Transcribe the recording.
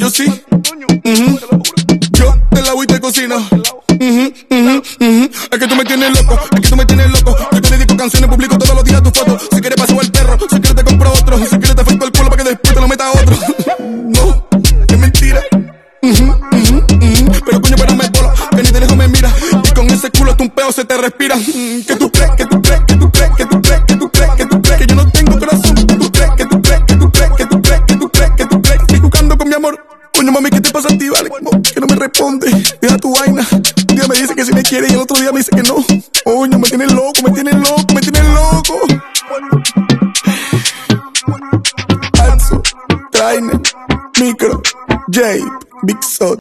sí. Yo te lavo y te cocino. Es que tú me tienes loco, es que tú me tienes loco. Yo te dedico canciones, publico todos los días tus fotos. Si quieres paso al perro, si quieres te compro otro. Si quieres te afecto el culo para que después te lo meta a otro. No, es mentira. Pero coño, pero me bola, que ni de lejos me mira. Y con ese culo hasta un peo se te respira. Que tú crees, que tú crees, que tú crees, que tú crees, que tú crees, que tú crees que yo no tengo corazón. Que tú crees, que tú crees, que tú crees, que tú crees, que tú crees, que tú crees. Estoy jugando con mi amor. Coño, mami, ¿qué te pasa a ti, vale? Que no me responde, deja tu vaina. Un día me dice que si me quiere y el otro día me dice que no. Coño, me tienes loco, me tienes loco, me tienes loco. Alzo, Trainer, Micro, J, Big Sot.